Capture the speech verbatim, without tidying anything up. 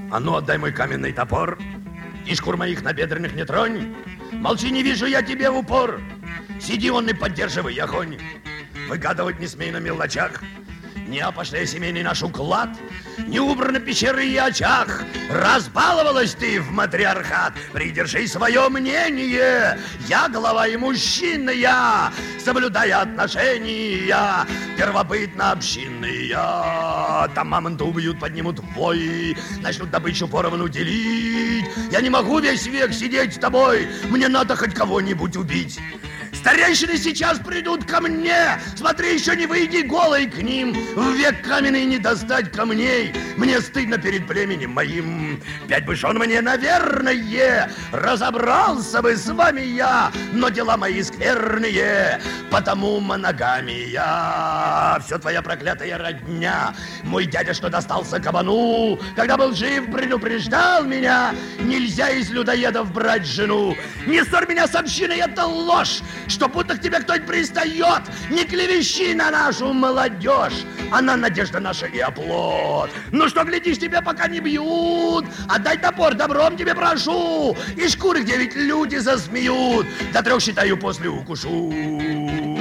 А ну, отдай мой каменный топор. И шкур моих набедренных не тронь. Молчи, не вижу я тебе в упор. Сиди он и поддерживай огонь. Выгадывать не смей на мелочах. Не опошляй семейный наш уклад. Не убраны пещеры и очаг. Разбаловалась ты в матриархат. Придержи свое мнение. Я глава и мужчина я, соблюдая отношения первобытно-общинные. Там мамонта убьют, поднимут вой, начнут добычу поровну делить. Я не могу весь век сидеть с тобой. Мне надо хоть кого-нибудь убить. Старейшины сейчас придут ко мне. Смотри, еще не выйди голой к ним. В век каменный не достать камней. Мне стыдно перед племенем моим. Пять бы жен мне, наверное. Разобрался бы с вами я. Но дела мои скверные, потому моногамия. Все твоя проклятая родня. Мой дядя, что достался кабану, когда был жив, предупреждал меня. Нельзя из людоедов брать жену. Не ссорь меня с общиной, это ложь. Что будто к тебе кто-нибудь пристает. Не клевещи на нашу молодежь. Она надежда наша и оплот. Ну что глядишь, тебя пока не бьют. Отдай топор, добром тебе прошу. И шкуры, где ведь люди засмеют. До трех считаю, после укушу.